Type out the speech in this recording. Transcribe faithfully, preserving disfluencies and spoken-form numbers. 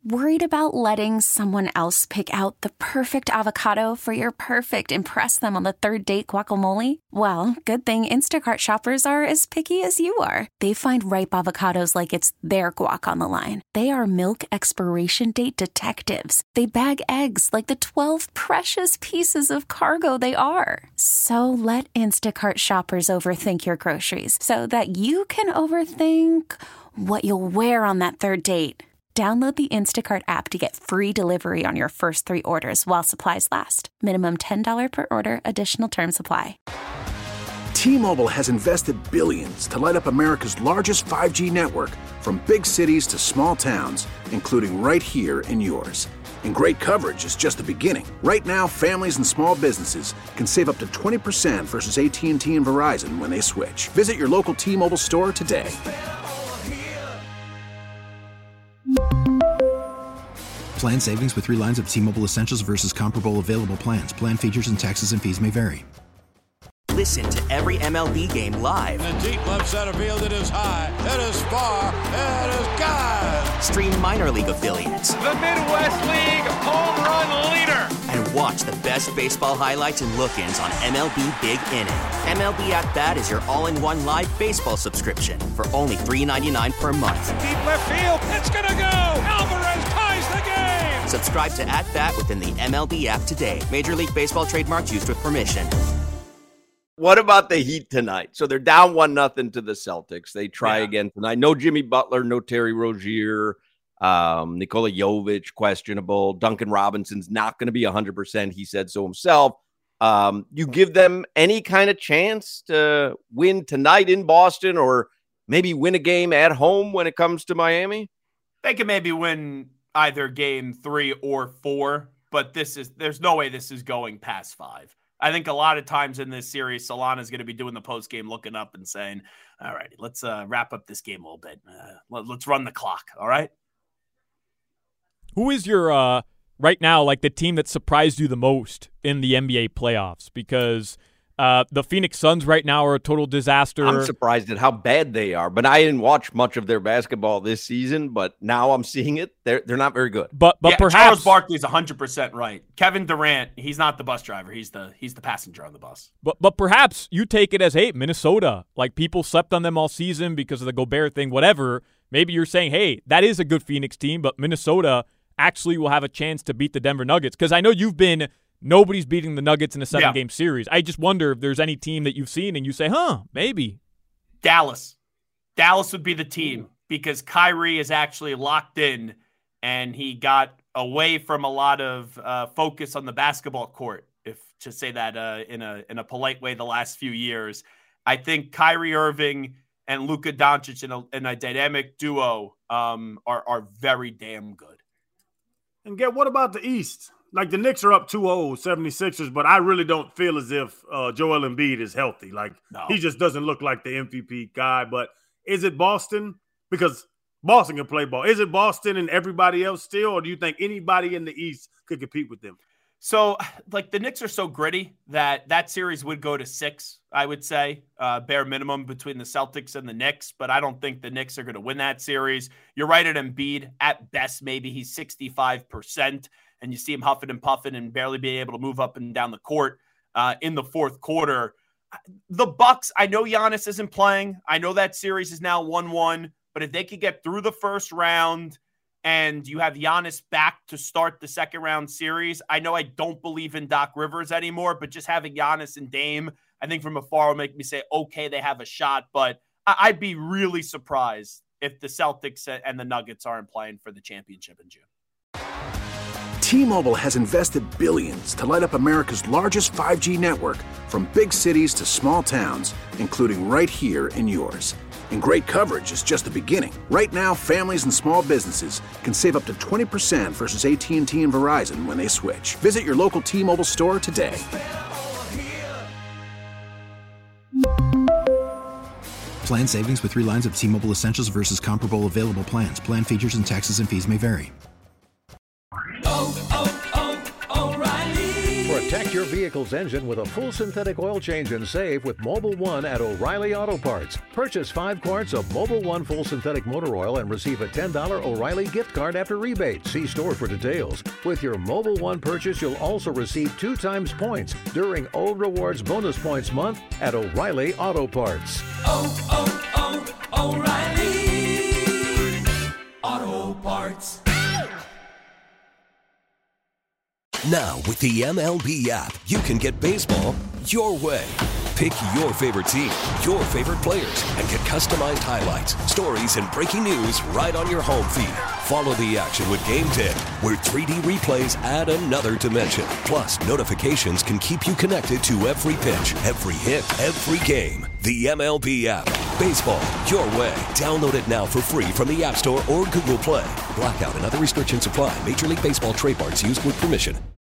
Worried about letting someone else pick out the perfect avocado for your perfect impress them on the third date guacamole? Well, good thing Instacart shoppers are as picky as you are. They find ripe avocados like it's their guac on the line. They are milk expiration date detectives. They bag eggs like the twelve precious pieces of cargo they are. So let Instacart shoppers overthink your groceries so that you can overthink what you'll wear on that third date. Download the Instacart app to get free delivery on your first three orders while supplies last. Minimum ten dollars per order. Additional terms apply. T-Mobile has invested billions to light up America's largest five G network, from big cities to small towns, including right here in yours. And great coverage is just the beginning. Right now, families and small businesses can save up to twenty percent versus A T and T and Verizon when they switch. Visit your local T-Mobile store today. Plan savings with three lines of T-Mobile Essentials versus comparable available plans. Plan features and taxes and fees may vary. Listen to every M L B game live. In the deep left center field, it is high, it is far, it is gone. Stream minor league affiliates. The Midwest League home run leader. And watch the best baseball highlights and look-ins on M L B Big Inning. M L B At Bat is your all-in-one live baseball subscription for only three dollars and ninety-nine cents per month. Deep left field, it's gonna go. Alvarez ties the game. Subscribe to At Bat within the M L B app today. Major League Baseball trademarks used with permission. What about the Heat tonight? So they're down one nothing to the Celtics. They try yeah. again tonight. No Jimmy Butler, no Terry Rozier, um, Nikola Jovic questionable. Duncan Robinson's not going to be one hundred percent. He said so himself. Um, you give them any kind of chance to win tonight in Boston, or maybe win a game at home when it comes to Miami? They can maybe win either game three or four, but this is there's no way this is going past five. I think a lot of times in this series, Solana's going to be doing the post game, looking up and saying, all right, let's uh, wrap up this game a little bit. Uh, let, let's run the clock. All right. Who is your, uh, right now, like the team that surprised you the most in the N B A playoffs? Because uh, the Phoenix Suns right now are a total disaster. I'm surprised at how bad they are, but I didn't watch much of their basketball this season, but now I'm seeing it. They're they're not very good. But but yeah, perhaps Charles Barkley's one hundred percent right. Kevin Durant, he's not the bus driver. He's the he's the passenger on the bus. But but perhaps you take it as, hey, Minnesota, like people slept on them all season because of the Gobert thing, whatever. Maybe you're saying, hey, that is a good Phoenix team, but Minnesota actually will have a chance to beat the Denver Nuggets. Because I know you've been – nobody's beating the Nuggets in a seven-game yeah. series. I just wonder if there's any team that you've seen and you say, huh, maybe. Dallas. Dallas would be the team because Kyrie is actually locked in and he got away from a lot of uh, focus on the basketball court, if to say that uh, in a in a polite way the last few years. I think Kyrie Irving and Luka Doncic in a, in a dynamic duo um, are, are very damn good. And get what about the East? Like, the Knicks are up two oh, seventy-sixers, but I really don't feel as if uh, Joel Embiid is healthy. Like, no. He just doesn't look like the M V P guy. But is it Boston? Because Boston can play ball. Is it Boston and everybody else still, or do you think anybody in the East could compete with them? So, like, the Knicks are so gritty that that series would go to six, I would say, uh, bare minimum between the Celtics and the Knicks. But I don't think the Knicks are going to win that series. You're right at Embiid. At best, maybe he's sixty-five percent. And you see him huffing and puffing and barely being able to move up and down the court uh, in the fourth quarter. The Bucks, I know Giannis isn't playing. I know that series is now one one. But if they could get through the first round and you have Giannis back to start the second round series, I know I don't believe in Doc Rivers anymore, but just having Giannis and Dame, I think from afar will make me say, okay, they have a shot. But I'd be really surprised if the Celtics and the Nuggets aren't playing for the championship in June. T-Mobile has invested billions to light up America's largest five G network, from big cities to small towns, including right here in yours. And great coverage is just the beginning. Right now, families and small businesses can save up to twenty percent versus A T and T and Verizon when they switch. Visit your local T-Mobile store today. Plan savings with three lines of T-Mobile Essentials versus comparable available plans. Plan features and taxes and fees may vary. Protect your vehicle's engine with a full synthetic oil change and save with Mobil one at O'Reilly Auto Parts. Purchase five quarts of Mobil one full synthetic motor oil and receive a ten dollars O'Reilly gift card after rebate. See store for details. With your Mobil one purchase, you'll also receive two times points during O Rewards Bonus Points Month at O'Reilly Auto Parts. Oh, oh, oh, O'Reilly Auto Parts. Now, with the M L B app, you can get baseball your way. Pick your favorite team, your favorite players, and get customized highlights, stories, and breaking news right on your home feed. Follow the action with Game ten, where three D replays add another dimension. Plus, notifications can keep you connected to every pitch, every hit, every game. The M L B app. Baseball your way. Download it now for free from the App Store or Google Play. Blackout and other restrictions apply. Major League Baseball trademarks used with permission.